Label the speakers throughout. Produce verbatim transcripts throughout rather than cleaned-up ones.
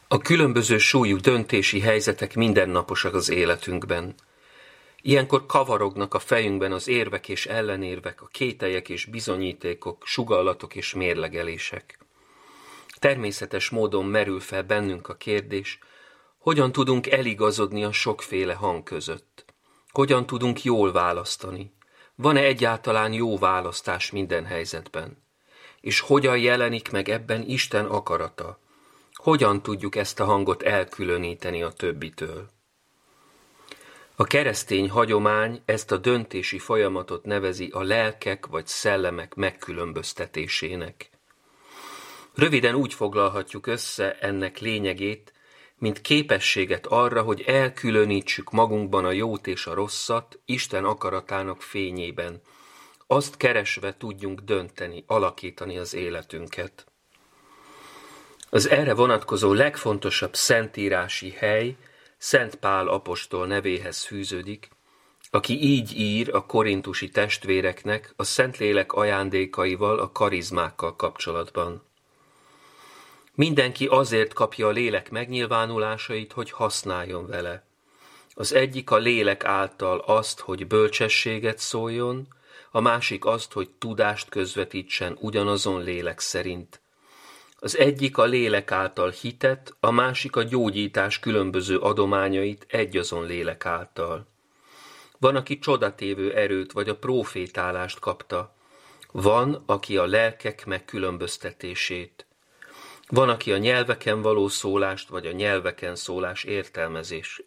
Speaker 1: A különböző súlyú döntési helyzetek mindennaposak az életünkben. Ilyenkor kavarognak a fejünkben az érvek és ellenérvek, a kételyek és bizonyítékok, sugallatok és mérlegelések. Természetes módon merül fel bennünk a kérdés, hogyan tudunk eligazodni a sokféle hang között? Hogyan tudunk jól választani? Van-e egyáltalán jó választás minden helyzetben? És hogyan jelenik meg ebben Isten akarata? Hogyan tudjuk ezt a hangot elkülöníteni a többitől? A keresztény hagyomány ezt a döntési folyamatot nevezi a lelkek vagy szellemek megkülönböztetésének. Röviden úgy foglalhatjuk össze ennek lényegét, mint képességet arra, hogy elkülönítsük magunkban a jót és a rosszat Isten akaratának fényében. Azt keresve tudjunk dönteni, alakítani az életünket. Az erre vonatkozó legfontosabb szentírási hely Szent Pál apostol nevéhez fűződik, aki így ír a korintusi testvéreknek a Szentlélek ajándékaival, a karizmákkal kapcsolatban. Mindenki azért kapja a lélek megnyilvánulásait, hogy használjon vele. Az egyik a lélek által azt, hogy bölcsességet szóljon, a másik azt, hogy tudást közvetítsen ugyanazon lélek szerint. Az egyik a lélek által hitet, a másik a gyógyítás különböző adományait egyazon lélek által. Van, aki csodatévő erőt vagy a prófétálást kapta. Van, aki a lelkek megkülönböztetését. Van, aki a nyelveken való szólást vagy a nyelveken szólás értelmezését.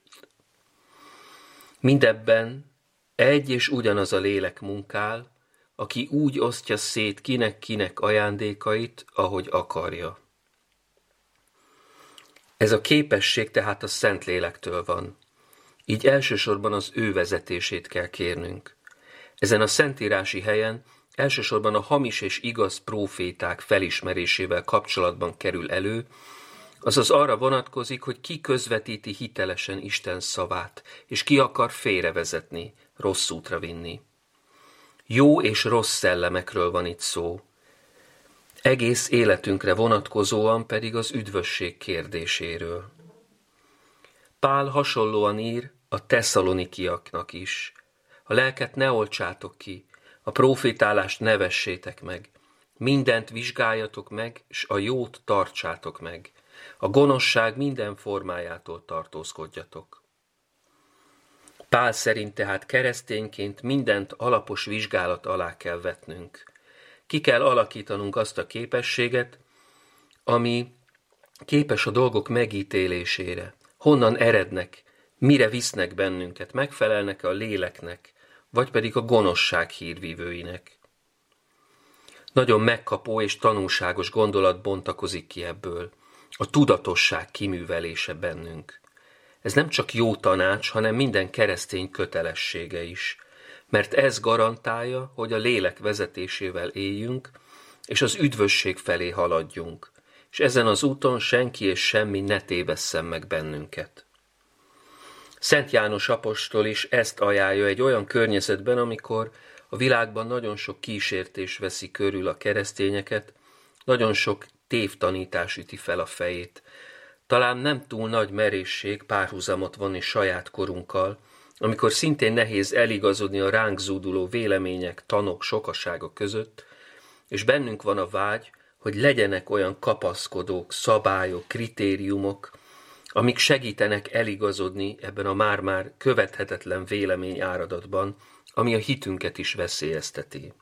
Speaker 1: Mindebben egy és ugyanaz a lélek munkál, aki úgy osztja szét kinek-kinek ajándékait, ahogy akarja. Ez a képesség tehát a Szentlélektől van. Így elsősorban az ő vezetését kell kérnünk. Ezen a szentírási helyen elsősorban a hamis és igaz próféták felismerésével kapcsolatban kerül elő, azaz arra vonatkozik, hogy ki közvetíti hitelesen Isten szavát, és ki akar félrevezetni, rossz útra vinni. Jó és rossz szellemekről van itt szó. Egész életünkre vonatkozóan pedig az üdvösség kérdéséről. Pál hasonlóan ír a tesszalonikiaknak is. A lelket ne oltsátok ki, a prófétálást ne vessétek meg. Mindent vizsgáljatok meg, s a jót tartsátok meg. A gonoszság minden formájától tartózkodjatok. Pál szerint tehát keresztényként mindent alapos vizsgálat alá kell vetnünk. Ki kell alakítanunk azt a képességet, ami képes a dolgok megítélésére. Honnan erednek, mire visznek bennünket, megfelelnek a léleknek, vagy pedig a gonoszság hírvívőinek. Nagyon megkapó és tanulságos gondolat bontakozik ki ebből, a tudatosság kiművelése bennünk. Ez nem csak jó tanács, hanem minden keresztény kötelessége is, mert ez garantálja, hogy a lélek vezetésével éljünk, és az üdvösség felé haladjunk, és ezen az úton senki és semmi ne tévesszen meg bennünket. Szent János apostol is ezt ajánlja egy olyan környezetben, amikor a világban nagyon sok kísértés veszi körül a keresztényeket, nagyon sok tévtanítás üti fel a fejét. Talán nem túl nagy merészség párhuzamot vonni saját korunkkal, amikor szintén nehéz eligazodni a ránk zúduló vélemények, tanok sokasága között, és bennünk van a vágy, hogy legyenek olyan kapaszkodók, szabályok, kritériumok, amik segítenek eligazodni ebben a már-már követhetetlen véleményáradatban, ami a hitünket is veszélyezteti.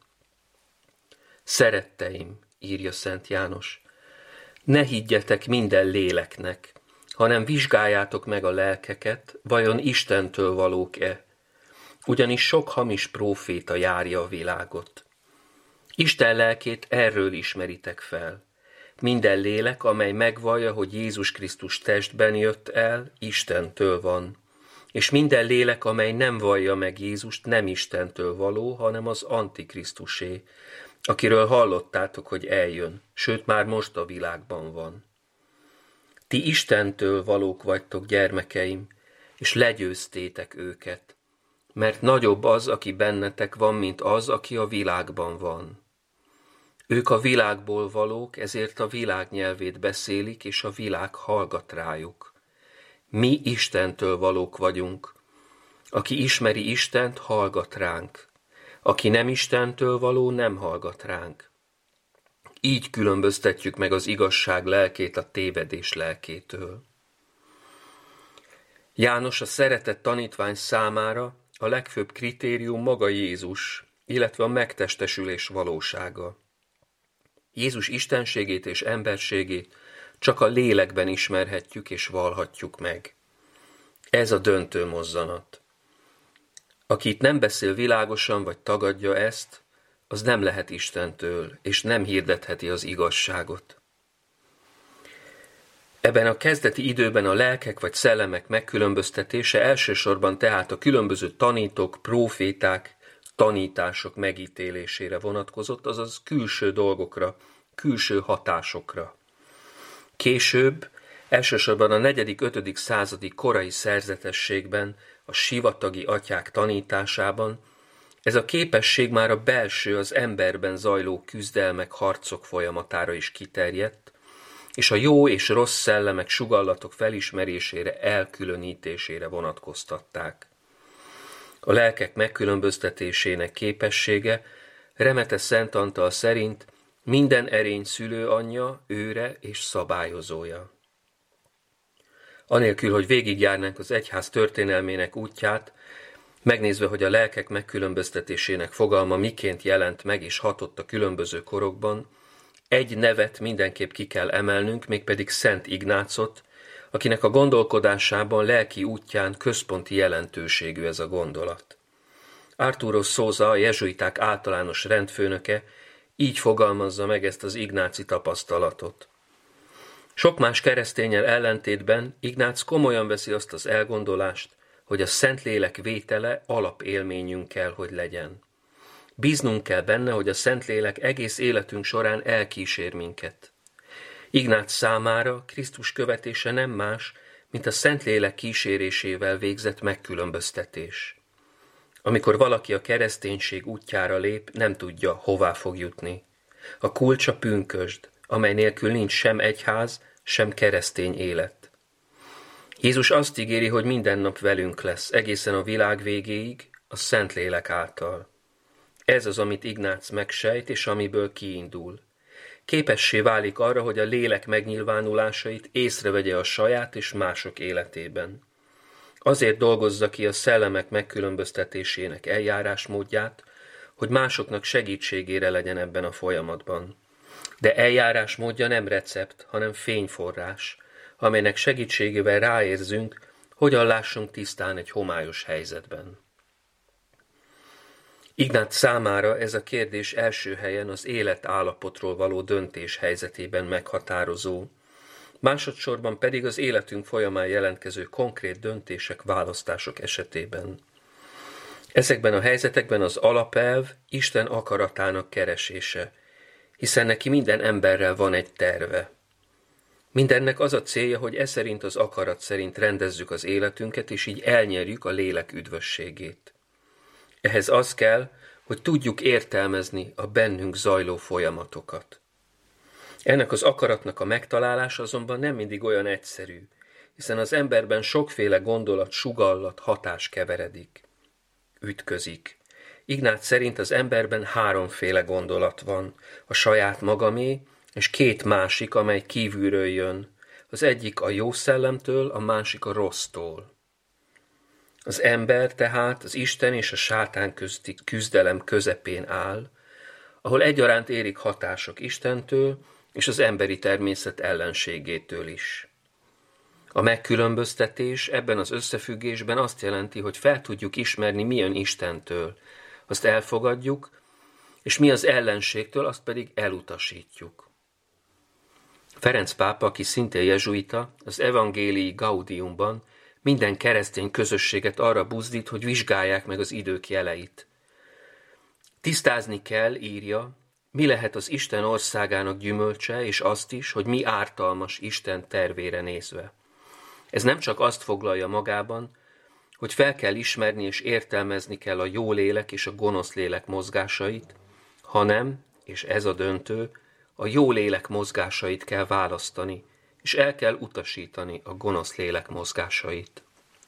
Speaker 1: Szeretteim, írja Szent János, ne higgyetek minden léleknek, hanem vizsgáljátok meg a lelkeket, vajon Istentől valók-e, ugyanis sok hamis próféta járja a világot. Isten lelkét erről ismeritek fel. Minden lélek, amely megvallja, hogy Jézus Krisztus testben jött el, Istentől van. És minden lélek, amely nem vallja meg Jézust, nem Istentől való, hanem az Antikrisztusé, akiről hallottátok, hogy eljön, sőt már most a világban van. Ti Istentől valók vagytok, gyermekeim, és legyőztétek őket, mert nagyobb az, aki bennetek van, mint az, aki a világban van. Ők a világból valók, ezért a világ nyelvét beszélik, és a világ hallgat rájuk. Mi Istentől valók vagyunk. Aki ismeri Istent, hallgat ránk. Aki nem Istentől való, nem hallgat ránk. Így különböztetjük meg az igazság lelkét a tévedés lelkétől. János a szeretett tanítvány számára a legfőbb kritérium maga Jézus, illetve a megtestesülés valósága. Jézus istenségét és emberségét csak a lélekben ismerhetjük és vallhatjuk meg. Ez a döntő mozzanat. Aki itt nem beszél világosan vagy tagadja ezt, az nem lehet Istentől, és nem hirdetheti az igazságot. Ebben a kezdeti időben a lelkek vagy szellemek megkülönböztetése elsősorban tehát a különböző tanítók, próféták, tanítások megítélésére vonatkozott, azaz külső dolgokra, külső hatásokra. Később, elsősorban a negyedik-ötödik századi korai szerzetességben, a sivatagi atyák tanításában, ez a képesség már a belső, az emberben zajló küzdelmek, harcok folyamatára is kiterjedt, és a jó és rossz szellemek, sugallatok felismerésére, elkülönítésére vonatkoztatták. A lelkek megkülönböztetésének képessége Remete Szent Antal szerint minden erény szülőanyja, őre és szabályozója. Anélkül, hogy végigjárnánk az egyház történelmének útját, megnézve, hogy a lelkek megkülönböztetésének fogalma miként jelent meg és hatott a különböző korokban, egy nevet mindenképp ki kell emelnünk, mégpedig Szent Ignácot, akinek a gondolkodásában, lelki útján központi jelentőségű ez a gondolat. Arturo Sousa, a jezsuiták általános rendfőnöke, így fogalmazza meg ezt az ignáci tapasztalatot. Sok más keresztényel ellentétben Ignác komolyan veszi azt az elgondolást, hogy a Szentlélek vétele alapélményünk kell, hogy legyen. Bíznunk kell benne, hogy a Szentlélek egész életünk során elkísér minket. Ignác számára Krisztus követése nem más, mint a Szentlélek kísérésével végzett megkülönböztetés. Amikor valaki a kereszténység útjára lép, nem tudja, hová fog jutni. A kulcs a pünkösd, amely nélkül nincs sem egyház, sem keresztény élet. Jézus azt ígéri, hogy minden nap velünk lesz, egészen a világ végéig, a Szentlélek által. Ez az, amit Ignác megsejt, és amiből kiindul. Képessé válik arra, hogy a lélek megnyilvánulásait észrevegye a saját és mások életében. Azért dolgozza ki a szellemek megkülönböztetésének eljárásmódját, hogy másoknak segítségére legyen ebben a folyamatban. De eljárásmódja nem recept, hanem fényforrás, amelynek segítségével ráérzünk, hogyan lássunk tisztán egy homályos helyzetben. Ignác számára ez a kérdés első helyen az életállapotról való döntés helyzetében meghatározó, másodszorban pedig az életünk folyamán jelentkező konkrét döntések, választások esetében. Ezekben a helyzetekben az alapelv Isten akaratának keresése, hiszen neki minden emberrel van egy terve. Mindennek az a célja, hogy e szerint az akarat szerint rendezzük az életünket, és így elnyerjük a lélek üdvösségét. Ehhez az kell, hogy tudjuk értelmezni a bennünk zajló folyamatokat. Ennek az akaratnak a megtalálása azonban nem mindig olyan egyszerű, hiszen az emberben sokféle gondolat, sugallat, hatás keveredik, ütközik. Ignác szerint az emberben háromféle gondolat van, a saját magamé, és két másik, amely kívülről jön. Az egyik a jó szellemtől, a másik a rossztól. Az ember tehát az Isten és a sátán közti küzdelem közepén áll, ahol egyaránt érik hatások Istentől és az emberi természet ellenségétől is. A megkülönböztetés ebben az összefüggésben azt jelenti, hogy fel tudjuk ismerni, mi jön Istentől, azt elfogadjuk, és mi az ellenségtől, azt pedig elutasítjuk. Ferenc pápa, aki szintén jezsuita, az Evangelii Gaudiumban minden keresztény közösséget arra buzdít, hogy vizsgálják meg az idők jeleit. Tisztázni kell, írja, mi lehet az Isten országának gyümölcse, és azt is, hogy mi ártalmas Isten tervére nézve. Ez nem csak azt foglalja magában, hogy fel kell ismerni és értelmezni kell a jó lélek és a gonosz lélek mozgásait, hanem, és ez a döntő, a jó lélek mozgásait kell választani, és el kell utasítani a gonosz lélek mozgásait.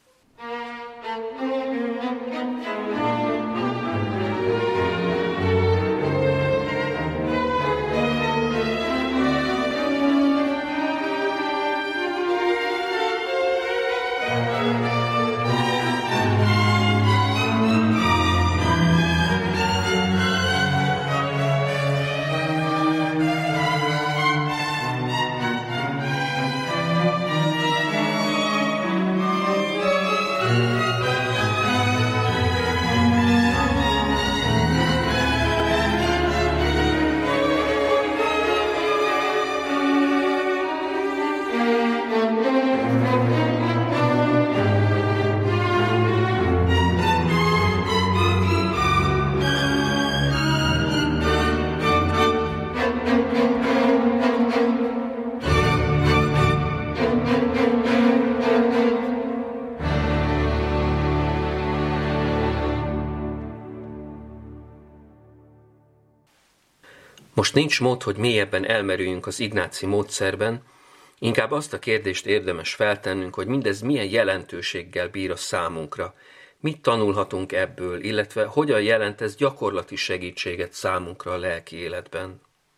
Speaker 1: Most nincs mód, hogy mélyebben elmerüljünk az ignáci módszerben, inkább azt a kérdést érdemes feltennünk, hogy mindez milyen jelentőséggel bír a számunkra, mit tanulhatunk ebből, illetve hogyan jelent ez gyakorlati segítséget számunkra a lelki életben.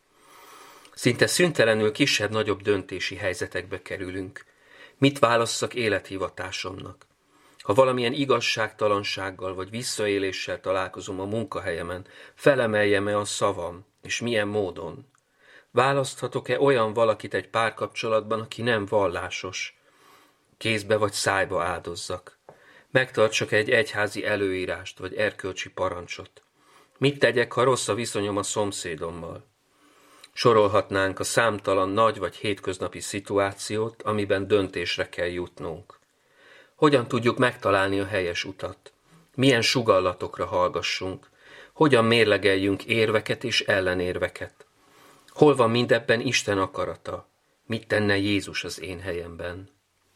Speaker 1: Szinte szüntelenül kisebb-nagyobb döntési helyzetekbe kerülünk. Mit válasszak élethivatásomnak? Ha valamilyen igazságtalansággal vagy visszaéléssel találkozom a munkahelyemen, felemeljem-e a szavam, és milyen módon? Választhatok-e olyan valakit egy párkapcsolatban, aki nem vallásos? Kézbe vagy szájba áldozzak? Megtartsak egy egyházi előírást vagy erkölcsi parancsot? Mit tegyek, ha rossz a viszonyom a szomszédommal? Sorolhatnánk a számtalan nagy vagy hétköznapi szituációt, amiben döntésre kell jutnunk. Hogyan tudjuk megtalálni a helyes utat? Milyen sugallatokra hallgassunk? Hogyan mérlegeljünk érveket és ellenérveket? Hol van mindebben Isten akarata? Mit tenne Jézus az én helyemben?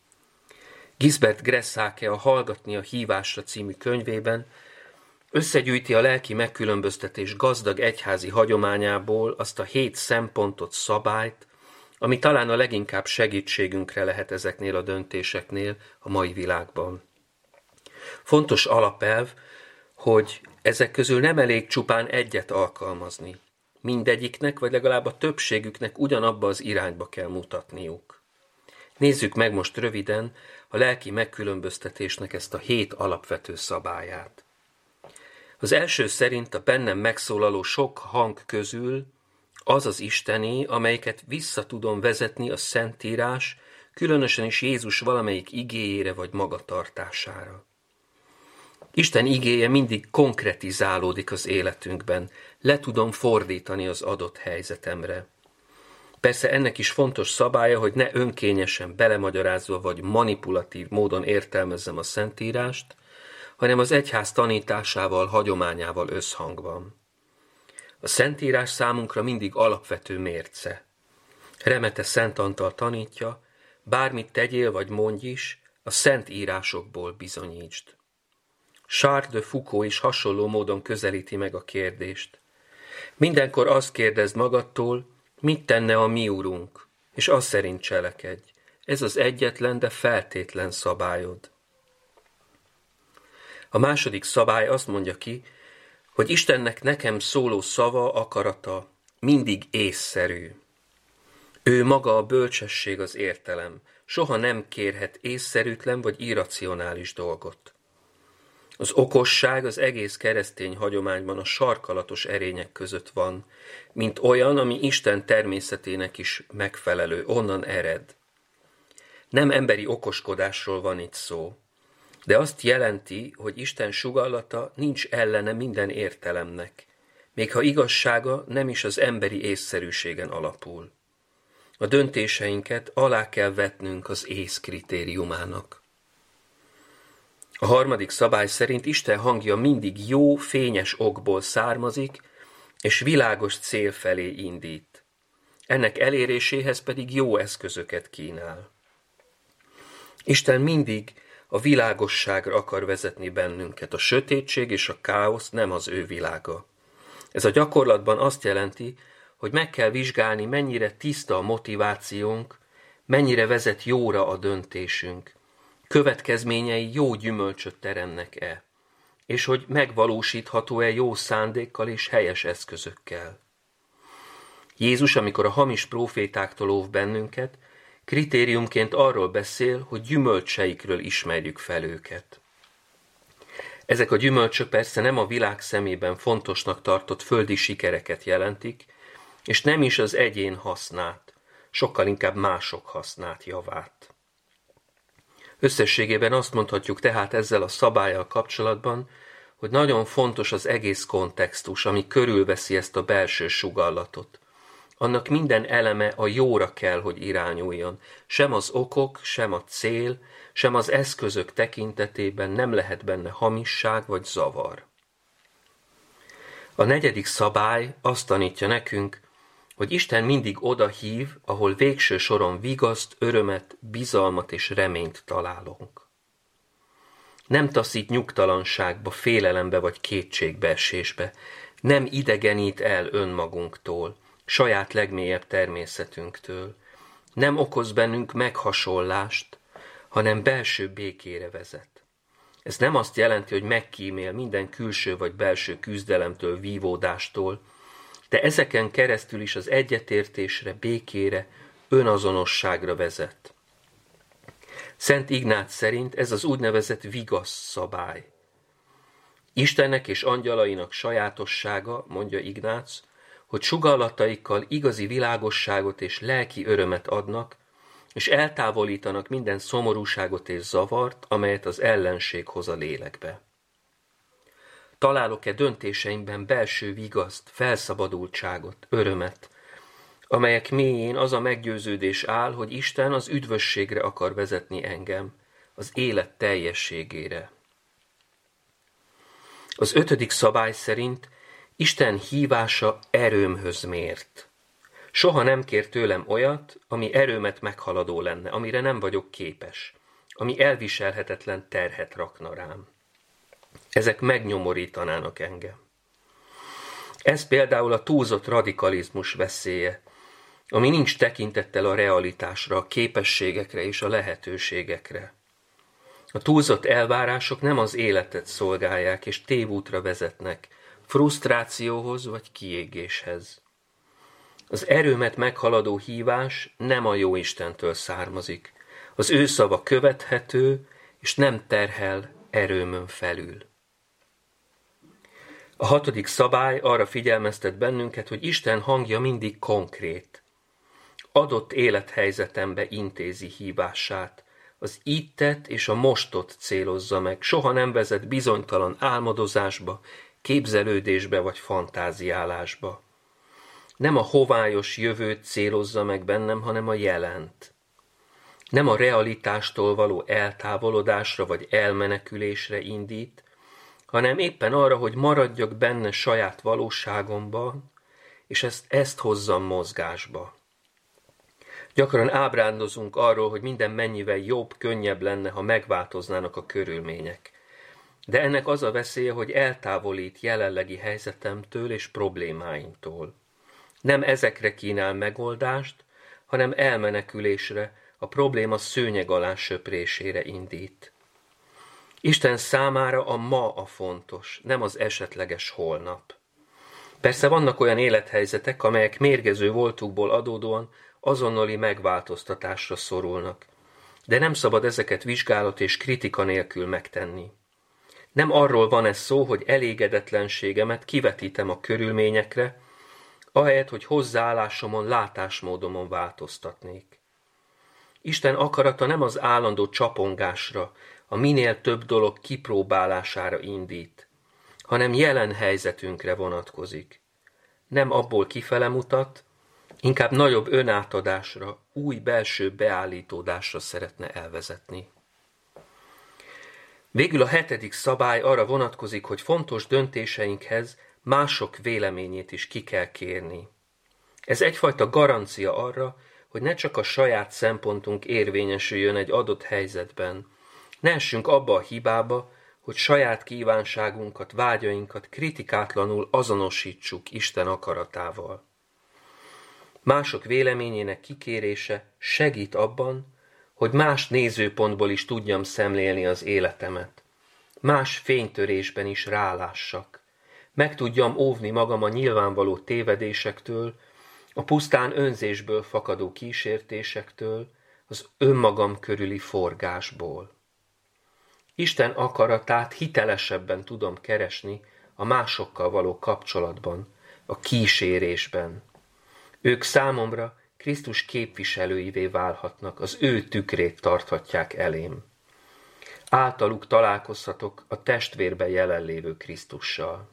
Speaker 1: Gisbert Gressake a Hallgatni a hívásra című könyvében összegyűjti a lelki megkülönböztetés gazdag egyházi hagyományából azt a hét szempontot, szabályt, ami talán a leginkább segítségünkre lehet ezeknél a döntéseknél a mai világban. Fontos alapelv, hogy ezek közül nem elég csupán egyet alkalmazni. Mindegyiknek, vagy legalább a többségüknek ugyanabba az irányba kell mutatniuk. Nézzük meg most röviden a lelki megkülönböztetésnek ezt a hét alapvető szabályát. Az első szerint a bennem megszólaló sok hang közül az az isteni, amelyiket vissza tudom vezetni a Szentírás, különösen is Jézus valamelyik igéjére vagy magatartására. Isten igéje mindig konkretizálódik az életünkben, le tudom fordítani az adott helyzetemre. Persze ennek is fontos szabálya, hogy ne önkényesen belemagyarázva vagy manipulatív módon értelmezzem a Szentírást, hanem az egyház tanításával, hagyományával összhangban. A Szentírás számunkra mindig alapvető mérce. Remete Szent Antal tanítja, bármit tegyél vagy mondj is, a szent írásokból bizonyítsd. Charles de Foucault is hasonló módon közelíti meg a kérdést. Mindenkor azt kérdezd magadtól, mit tenne a mi Urunk, és az szerint cselekedj. Ez az egyetlen, de feltétlen szabályod. A második szabály azt mondja ki, hogy Istennek nekem szóló szava, akarata mindig észszerű. Ő maga a bölcsesség, az értelem, soha nem kérhet észszerűtlen vagy irracionális dolgot. Az okosság az egész keresztény hagyományban a sarkalatos erények között van, mint olyan, ami Isten természetének is megfelelő, onnan ered. Nem emberi okoskodásról van itt szó, de azt jelenti, hogy Isten sugallata nincs ellene minden értelemnek, még ha igazsága nem is az emberi észszerűségen alapul. A döntéseinket alá kell vetnünk az ész kritériumának. A harmadik szabály szerint Isten hangja mindig jó, fényes okból származik, és világos cél felé indít. Ennek eléréséhez pedig jó eszközöket kínál. Isten mindig a világosságra akar vezetni bennünket. A sötétség és a káosz nem az ő világa. Ez a gyakorlatban azt jelenti, hogy meg kell vizsgálni, mennyire tiszta a motivációnk, mennyire vezet jóra a döntésünk, következményei jó gyümölcsöt teremnek-e, és hogy megvalósítható-e jó szándékkal és helyes eszközökkel. Jézus, amikor a hamis prófétáktól óv bennünket, kritériumként arról beszél, hogy gyümölcseikről ismerjük fel őket. Ezek a gyümölcsök persze nem a világ szemében fontosnak tartott földi sikereket jelentik, és nem is az egyén hasznát, sokkal inkább mások hasznát, javát. Összességében azt mondhatjuk tehát ezzel a szabállyal kapcsolatban, hogy nagyon fontos az egész kontextus, ami körülveszi ezt a belső sugallatot. Annak minden eleme a jóra kell, hogy irányuljon. Sem az okok, sem a cél, sem az eszközök tekintetében nem lehet benne hamisság vagy zavar. A negyedik szabály azt tanítja nekünk, hogy Isten mindig oda hív, ahol végső soron vigaszt, örömet, bizalmat és reményt találunk. Nem taszít nyugtalanságba, félelembe vagy kétségbeesésbe, nem idegenít el önmagunktól, saját legmélyebb természetünktől, nem okoz bennünk meghasonlást, hanem belső békére vezet. Ez nem azt jelenti, hogy megkímél minden külső vagy belső küzdelemtől, vívódástól, de ezeken keresztül is az egyetértésre, békére, önazonosságra vezet. Szent Ignác szerint ez az úgynevezett vigasz szabály. Istennek és angyalainak sajátossága, mondja Ignác, hogy sugallataikkal igazi világosságot és lelki örömet adnak, és eltávolítanak minden szomorúságot és zavart, amelyet az ellenség hoz a lélekbe. Találok-e döntéseimben belső vigaszt, felszabadultságot, örömet, amelyek mélyén az a meggyőződés áll, hogy Isten az üdvösségre akar vezetni engem, az élet teljességére. Az ötödik szabály szerint Isten hívása erőmhöz mért. Soha nem kér tőlem olyat, ami erőmet meghaladó lenne, amire nem vagyok képes, ami elviselhetetlen terhet rakna rám. Ezek megnyomorítanának engem. Ez például a túlzott radikalizmus veszélye, ami nincs tekintettel a realitásra, a képességekre és a lehetőségekre. A túlzott elvárások nem az életet szolgálják és tévútra vezetnek, frusztrációhoz vagy kiégéshez. Az erőmet meghaladó hívás nem a Jóistentől származik. Az ő szava követhető, és nem terhel erőmön felül. A hatodik szabály arra figyelmeztet bennünket, hogy Isten hangja mindig konkrét. Adott élethelyzetembe intézi hívását, az ittet és a mostot célozza meg, soha nem vezet bizonytalan álmodozásba, képzelődésbe vagy fantáziálásba. Nem a hovályos jövőt célozza meg bennem, hanem a jelent. Nem a realitástól való eltávolodásra vagy elmenekülésre indít, hanem éppen arra, hogy maradjak benne saját valóságomban, és ezt, ezt hozzam mozgásba. Gyakran ábrándozunk arról, hogy minden mennyivel jobb, könnyebb lenne, ha megváltoznának a körülmények. De ennek az a veszélye, hogy eltávolít jelenlegi helyzetemtől és problémáimtól. Nem ezekre kínál megoldást, hanem elmenekülésre, a probléma szőnyeg alá söprésére indít. Isten számára a ma a fontos, nem az esetleges holnap. Persze vannak olyan élethelyzetek, amelyek mérgező voltukból adódóan azonnali megváltoztatásra szorulnak, de nem szabad ezeket vizsgálat és kritika nélkül megtenni. Nem arról van ez szó, hogy elégedetlenségemet kivetítem a körülményekre, ahelyett, hogy hozzáállásomon, látásmódomon változtatnék. Isten akarata nem az állandó csapongásra, a minél több dolog kipróbálására indít, hanem jelen helyzetünkre vonatkozik. Nem abból kifele mutat, inkább nagyobb önátadásra, új belső beállítódásra szeretne elvezetni. Végül a hetedik szabály arra vonatkozik, hogy fontos döntéseinkhez mások véleményét is ki kell kérni. Ez egyfajta garancia arra, hogy ne csak a saját szempontunk érvényesüljön egy adott helyzetben. Ne essünk abba a hibába, hogy saját kívánságunkat, vágyainkat kritikátlanul azonosítsuk Isten akaratával. Mások véleményének kikérése segít abban, hogy más nézőpontból is tudjam szemlélni az életemet, más fénytörésben is rálássak, meg tudjam óvni magam a nyilvánvaló tévedésektől, a pusztán önzésből fakadó kísértésektől, az önmagam körüli forgásból. Isten akaratát hitelesebben tudom keresni a másokkal való kapcsolatban, a kísérésben. Ők számomra Krisztus képviselőivé válhatnak, az ő tükrét tarthatják elém. Általuk találkozhatok a testvérben jelenlévő Krisztussal.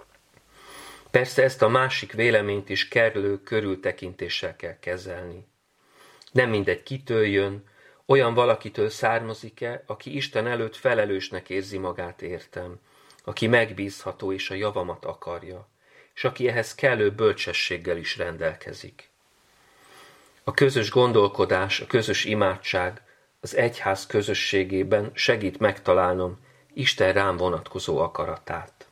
Speaker 1: Persze ezt a másik véleményt is kerülő körültekintéssel kell kezelni. Nem mindegy, kitől jön, olyan valakitől származik-e, aki Isten előtt felelősnek érzi magát értem, aki megbízható és a javamat akarja, és aki ehhez kellő bölcsességgel is rendelkezik. A közös gondolkodás, a közös imádság az egyház közösségében segít megtalálnom Isten rám vonatkozó akaratát.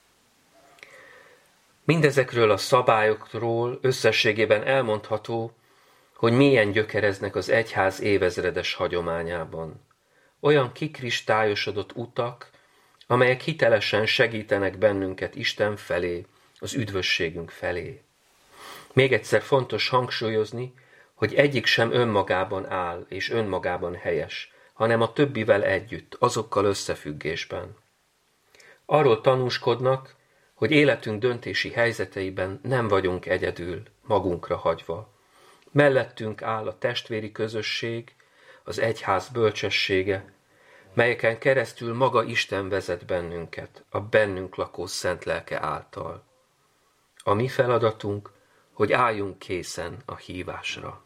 Speaker 1: Mindezekről a szabályokról összességében elmondható, hogy mélyen gyökereznek az egyház évezredes hagyományában. Olyan kikristályosodott utak, amelyek hitelesen segítenek bennünket Isten felé, az üdvösségünk felé. Még egyszer fontos hangsúlyozni, hogy egyik sem önmagában áll és önmagában helyes, hanem a többivel együtt, azokkal összefüggésben. Arról tanúskodnak, hogy életünk döntési helyzeteiben nem vagyunk egyedül, magunkra hagyva. Mellettünk áll a testvéri közösség, az egyház bölcsessége, melyeken keresztül maga Isten vezet bennünket, a bennünk lakó szent lelke által. A mi feladatunk, hogy álljunk készen a hívásra.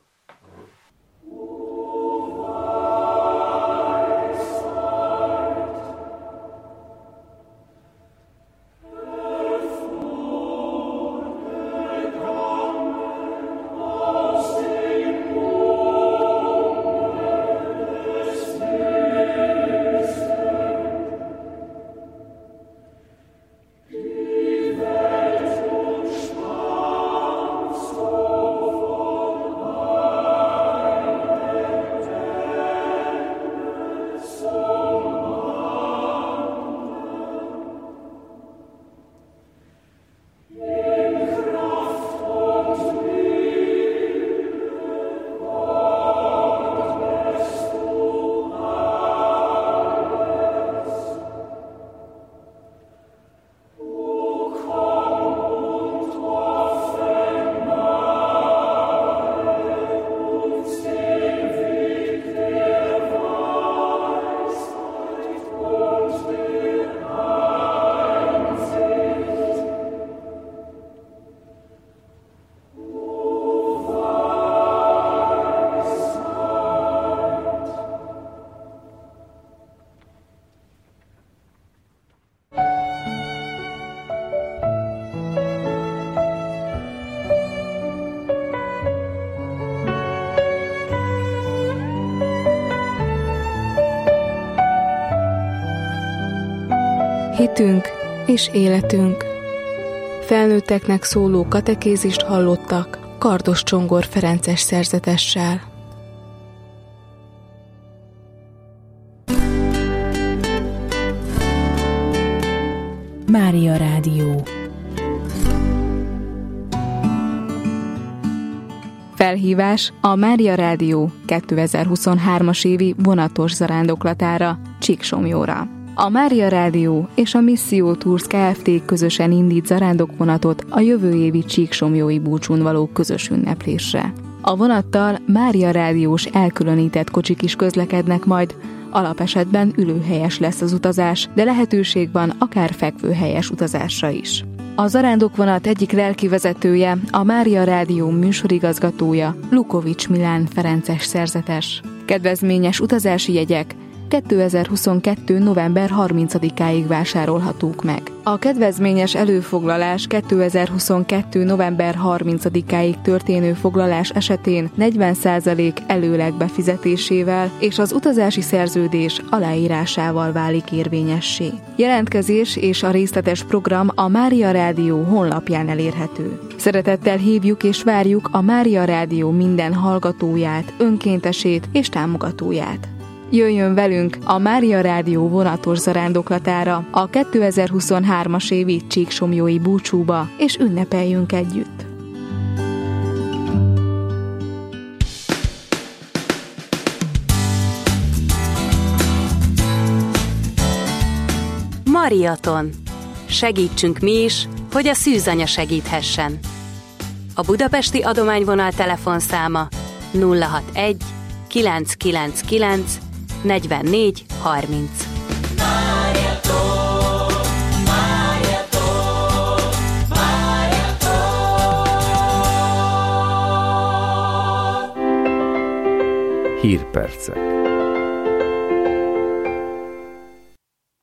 Speaker 2: Hitünk és életünk. Felnőtteknek szóló katekézist hallottak Kardos Csongor Ferences szerzetessel.
Speaker 3: Mária Rádió.
Speaker 2: Felhívás a Mária Rádió kétezer-huszonhármas évi vonatos zarándoklatára, Csíksomlyóra. A Mária Rádió és a Misszió Tours Kft. Közösen indít zarándokvonatot a jövő évi csíksomlyói búcsún való közös ünneplésre. A vonattal Mária Rádiós elkülönített kocsik is közlekednek majd, alapesetben ülőhelyes lesz az utazás, de lehetőség van akár fekvőhelyes utazásra is. A zarándokvonat egyik lelkivezetője, a Mária Rádió műsorigazgatója, Lukovics Milán Ferences szerzetes. Kedvezményes utazási jegyek kétezer-huszonkettő. november harmincadikáig vásárolhatók meg. A kedvezményes előfoglalás kétezer-huszonkettő. november harmincadikáig történő foglalás esetén negyven százalék előleg befizetésével és az utazási szerződés aláírásával válik érvényessé. Jelentkezés és a részletes program a Mária Rádió honlapján elérhető. Szeretettel hívjuk és várjuk a Mária Rádió minden hallgatóját, önkéntesét és támogatóját. Jöjjön velünk a Mária Rádió vonatos zarándoklatára, a kétezer-huszonhármas évi Csíksomlyói búcsúba, és ünnepeljünk együtt!
Speaker 3: Mariaton. Segítsünk mi is, hogy a szűzanya segíthessen. A budapesti adományvonal telefonszáma nulla hatvanegy kilenc kilenc kilenc negyvennégy harminc.
Speaker 4: Hírpercek.